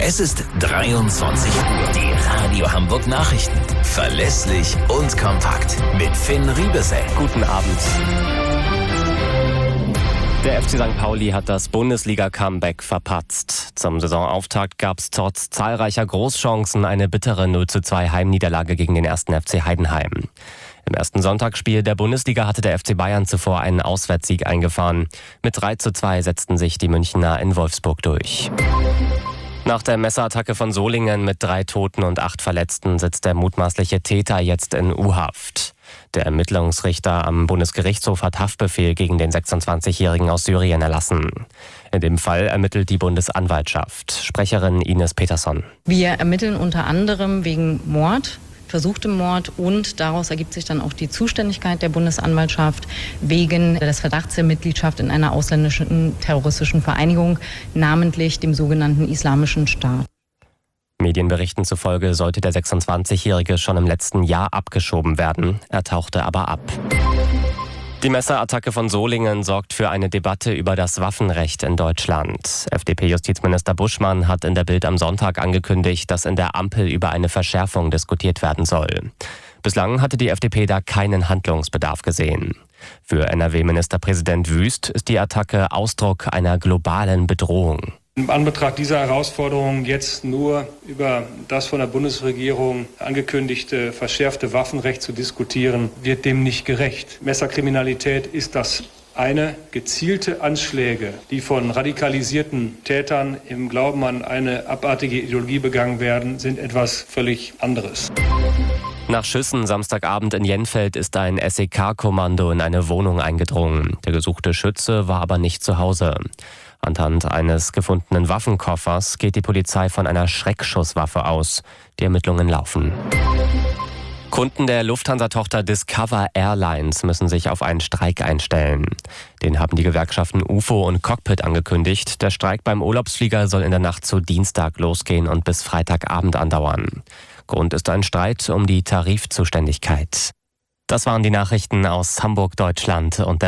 Es ist 23 Uhr. Die Radio Hamburg Nachrichten. Verlässlich und kompakt. Mit Finn Riebesell. Guten Abend. Der FC St. Pauli hat das Bundesliga-Comeback verpatzt. Zum Saisonauftakt gab es trotz zahlreicher Großchancen eine bittere 0:2 Heimniederlage gegen den 1. FC Heidenheim. Im ersten Sonntagsspiel der Bundesliga hatte der FC Bayern zuvor einen Auswärtssieg eingefahren. Mit 3:2 setzten sich die Münchner in Wolfsburg durch. Nach der Messerattacke von Solingen mit 3 Toten und 8 Verletzten sitzt der mutmaßliche Täter jetzt in U-Haft. Der Ermittlungsrichter am Bundesgerichtshof hat Haftbefehl gegen den 26-Jährigen aus Syrien erlassen. In dem Fall ermittelt die Bundesanwaltschaft. Sprecherin Ines Peterson. Wir ermitteln unter anderem wegen Mord, versuchtem Mord, und daraus ergibt sich dann auch die Zuständigkeit der Bundesanwaltschaft wegen des Verdachts der Mitgliedschaft in einer ausländischen terroristischen Vereinigung, namentlich dem sogenannten Islamischen Staat. Medienberichten zufolge sollte der 26-Jährige schon im letzten Jahr abgeschoben werden. Er tauchte aber ab. Die Messerattacke von Solingen sorgt für eine Debatte über das Waffenrecht in Deutschland. FDP-Justizminister Buschmann hat in der Bild am Sonntag angekündigt, dass in der Ampel über eine Verschärfung diskutiert werden soll. Bislang hatte die FDP da keinen Handlungsbedarf gesehen. Für NRW-Ministerpräsident Wüst ist die Attacke Ausdruck einer globalen Bedrohung. In Anbetracht dieser Herausforderung jetzt nur über das von der Bundesregierung angekündigte verschärfte Waffenrecht zu diskutieren, wird dem nicht gerecht. Messerkriminalität ist das eine. Gezielte Anschläge, die von radikalisierten Tätern im Glauben an eine abartige Ideologie begangen werden, sind etwas völlig anderes. Nach Schüssen Samstagabend in Jenfeld ist ein SEK-Kommando in eine Wohnung eingedrungen. Der gesuchte Schütze war aber nicht zu Hause. Anhand eines gefundenen Waffenkoffers geht die Polizei von einer Schreckschusswaffe aus. Die Ermittlungen laufen. Kunden der Lufthansa-Tochter Discover Airlines müssen sich auf einen Streik einstellen. Den haben die Gewerkschaften UFO und Cockpit angekündigt. Der Streik beim Urlaubsflieger soll in der Nacht zu Dienstag losgehen und bis Freitagabend andauern. Grund ist ein Streit um die Tarifzuständigkeit. Das waren die Nachrichten aus Hamburg, Deutschland und der